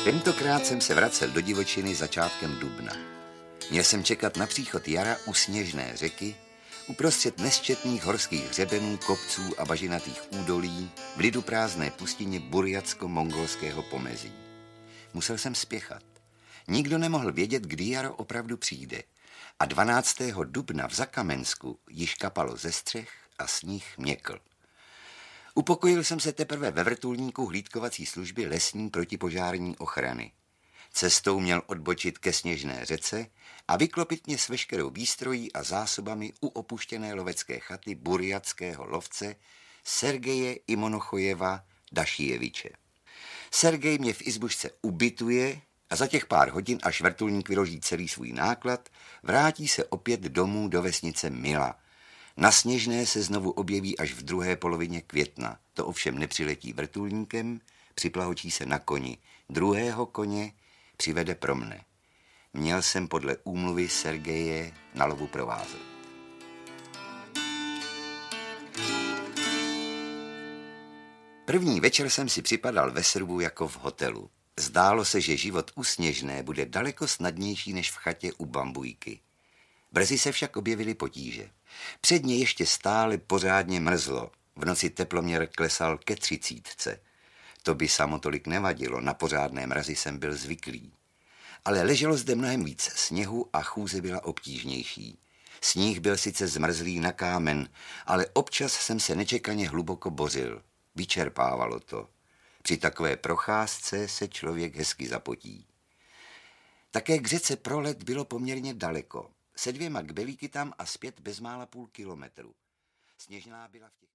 Tentokrát jsem se vracel do divočiny začátkem dubna. Měl jsem čekat na příchod jara u sněžné řeky, uprostřed nesčetných horských hřebenů, kopců a bažinatých údolí v lidu prázdné pustině burjatsko-mongolského pomezí. Musel jsem spěchat. Nikdo nemohl vědět, kdy jaro opravdu přijde. A 12. dubna v Zakamensku již kapalo ze střech a sníh měkl. Upokojil jsem se teprve ve vrtulníku hlídkovací služby lesní protipožární ochrany. Cestou měl odbočit ke sněžné řece a vyklopit mě s veškerou výstrojí a zásobami u opuštěné lovecké chaty burjatského lovce Sergeje Imonochojeva Dašijeviče. Sergej mě v izbušce ubytuje a za těch pár hodin, až vrtulník vyloží celý svůj náklad, vrátí se opět domů do vesnice Mila. Na Sněžné se znovu objeví až v druhé polovině května. To ovšem nepřiletí vrtulníkem, připlahočí se na koni. Druhého koně přivede pro mne. Měl jsem podle úmluvy Sergeje na lovu provázet. První večer jsem si připadal ve srbu jako v hotelu. Zdálo se, že život u Sněžné bude daleko snadnější než v chatě u Bambujky. Brzy se však objevily potíže. Předně ještě stále pořádně mrzlo. V noci teploměr klesal ke 30. To by samo tolik nevadilo, na pořádné mrazy jsem byl zvyklý. Ale leželo zde mnohem víc sněhu a chůze byla obtížnější. Sníh byl sice zmrzlý na kámen, ale občas jsem se nečekaně hluboko bořil. Vyčerpávalo to. Při takové procházce se člověk hezky zapotí. Také k řece Prolet bylo poměrně daleko. Se 2 kbelíky tam a zpět bezmála půl kilometru. Sněžná byla v těch